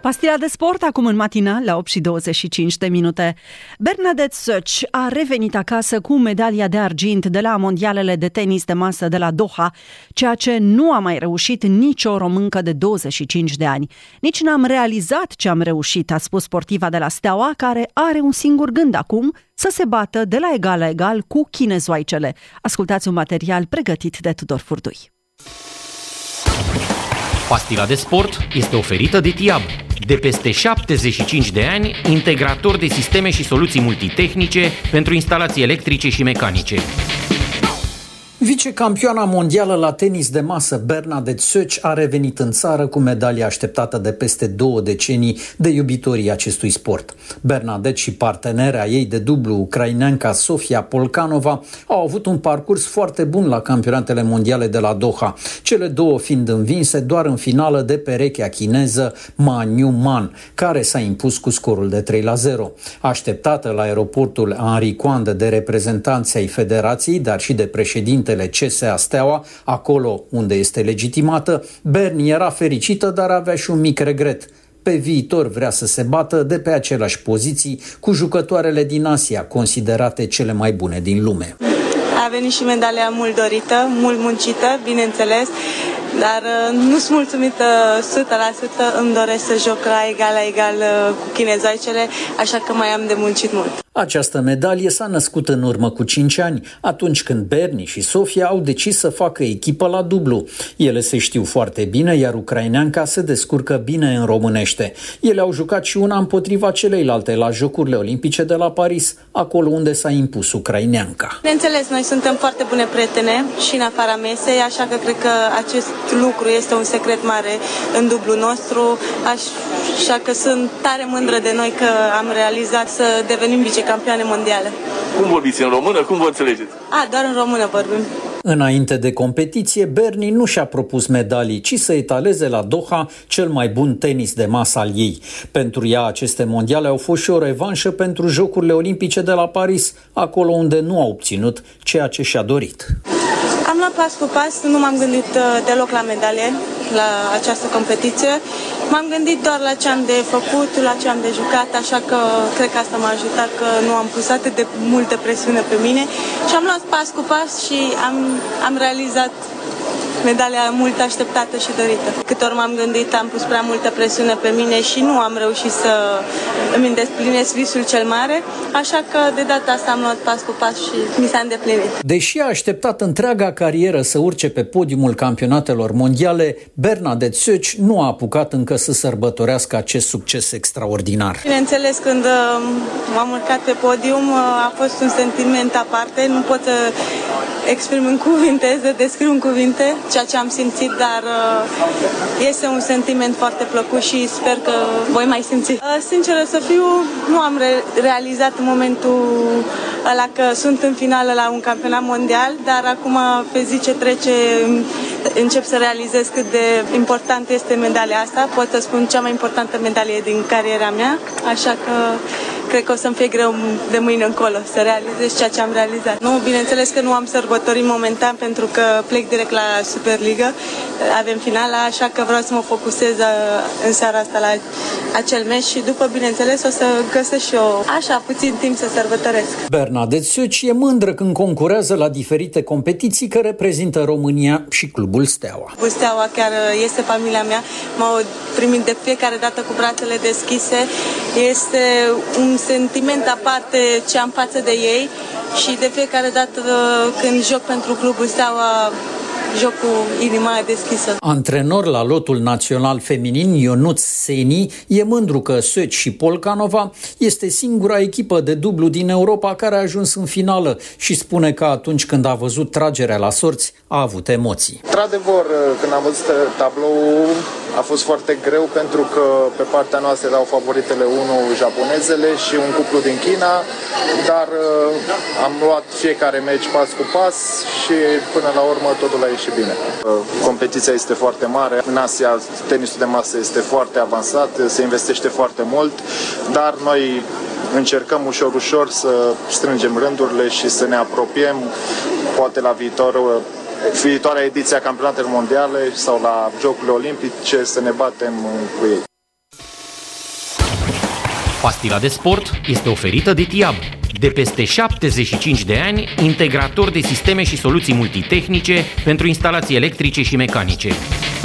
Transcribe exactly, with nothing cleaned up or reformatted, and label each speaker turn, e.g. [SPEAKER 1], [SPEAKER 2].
[SPEAKER 1] Pastila de sport acum în matinal la opt și douăzeci și cinci de minute. Bernadette Szöcs a revenit acasă cu medalia de argint de la mondialele de tenis de masă de la Doha, ceea ce nu a mai reușit nicio româncă de douăzeci și cinci de ani. Nici n-am realizat ce am reușit, a spus sportiva de la Steaua, care are un singur gând acum, să se bată de la egal la egal cu chinezoaicele. Ascultați un material pregătit de Tudor Furdui.
[SPEAKER 2] Pastila de sport este oferită de Tiab. De peste șaptezeci și cinci de ani, integrator de sisteme și soluții multitehnice pentru instalații electrice și mecanice.
[SPEAKER 3] Vicecampioana mondială la tenis de masă Bernadette Szöcs a revenit în țară cu medalia așteptată de peste două decenii de iubitorii acestui sport. Bernadette și partenerea ei de dublu, ucraineanca Sofia Polkanova, au avut un parcurs foarte bun la campionatele mondiale de la Doha, cele două fiind învinse doar în finală de perechea chineză Ma Newman, care s-a impus cu scorul de trei la zero. Așteptată la aeroportul Henri Coandă de reprezentanții ai federației, dar și de președinte C S A Steaua, acolo unde este legitimată, Berni era fericită, dar avea și un mic regret. Pe viitor vrea să se bată de pe aceleași poziții cu jucătoarele din Asia, considerate cele mai bune din lume.
[SPEAKER 4] A venit și medalia mult dorită, mult muncită, bineînțeles, dar nu sunt mulțumită o sută la sută, îmi doresc să joc la egal la egal cu chinezoaicele, așa că mai am de muncit mult.
[SPEAKER 3] Această medalie s-a născut în urmă cu cinci ani, atunci când Berni și Sofia au decis să facă echipă la dublu. Ele se știu foarte bine, iar ucraineanca se descurcă bine în românește. Ele au jucat și una împotriva celeilalte la Jocurile Olimpice de la Paris, acolo unde s-a impus ucraineanca.
[SPEAKER 4] Bineînțeles, noi suntem foarte bune prietene și în afara mesei, așa că cred că acest lucru este un secret mare în dublu nostru, așa că sunt tare mândră de noi că am realizat să devenim vicecampioane mondiale.
[SPEAKER 5] Cum vorbiți, în română? Cum vă înțelegeți?
[SPEAKER 4] A, doar în română vorbim.
[SPEAKER 3] Înainte de competiție, Berni nu și-a propus medalii, ci să etaleze la Doha cel mai bun tenis de masă al ei. Pentru ea, aceste mondiale au fost și o revanșă pentru Jocurile Olimpice de la Paris, acolo unde nu a obținut ceea ce și-a dorit.
[SPEAKER 4] Am luat pas cu pas, nu m-am gândit deloc la medalie, la această competiție. M-am gândit doar la ce am de făcut, la ce am de jucat, așa că cred că asta m-a ajutat, că nu am pus atât de multă presiune pe mine și am luat pas cu pas și am, am realizat medalia mult așteptată și dorită. Cât ori m-am gândit, am pus prea multă presiune pe mine și nu am reușit să îmi îndeplinesc visul cel mare, așa că de data asta am luat pas cu pas și mi s-a îndeplinit.
[SPEAKER 3] Deși a așteptat întreaga carieră să urce pe podiumul campionatelor mondiale, Bernadette Szöcs nu a apucat încă să sărbătorească acest succes extraordinar.
[SPEAKER 4] Bineînțeles, când m-am urcat pe podium a fost un sentiment aparte, nu pot să exprim în cuvinte, să descriu în cuvinte ceea ce am simțit, dar este un sentiment foarte plăcut și sper că voi mai simți. Sinceră să fiu, nu am re- realizat în momentul ăla că sunt în finală la un campionat mondial, dar acum pe zi ce trece încep să realizez cât de important este medalia asta. Pot să spun cea mai importantă medalie din cariera mea, așa că cred că o să-mi fie greu de mâine încolo să realizez ceea ce am realizat. Nu, bineînțeles că nu am sărbătorit momentan pentru că plec direct la Superliga, avem finala, așa că vreau să mă focusez în seara asta la acel meci și după, bineînțeles, o să găsesc și eu așa puțin timp să sărbătoresc.
[SPEAKER 3] Bernadette Szöcs e mândră când concurează la diferite competiții că reprezintă România și clubul Steaua.
[SPEAKER 4] Steaua chiar este familia mea, m-au primit de fiecare dată cu brațele deschise, este un sentiment aparte ce am față de ei și de fiecare dată când joc pentru clubul Steaua joc cu inima deschisă.
[SPEAKER 3] Antrenor la lotul național feminin, Ionuț Seni, e mândru că Szöcs și Polkanova este singura echipă de dublu din Europa care a ajuns în finală și spune că atunci când a văzut tragerea la sorți, a avut emoții.
[SPEAKER 6] Într-adevăr, când am văzut tabloul, a fost foarte greu pentru că pe partea noastră erau favoritele unu japonezele și un cuplu din China, dar am luat fiecare meci pas cu pas și până la urmă totul a ieșit bine. Competiția este foarte mare, în Asia tenisul de masă este foarte avansat, se investește foarte mult, dar noi încercăm ușor, ușor să strângem rândurile și să ne apropiem, poate la viitor, viitoarea ediție a campionatelor mondiale sau la Jocurile Olimpice, să ne batem cu ei.
[SPEAKER 2] Pastila de sport este oferită de TIAB. De peste șaptezeci și cinci de ani, integrator de sisteme și soluții multitehnice pentru instalații electrice și mecanice.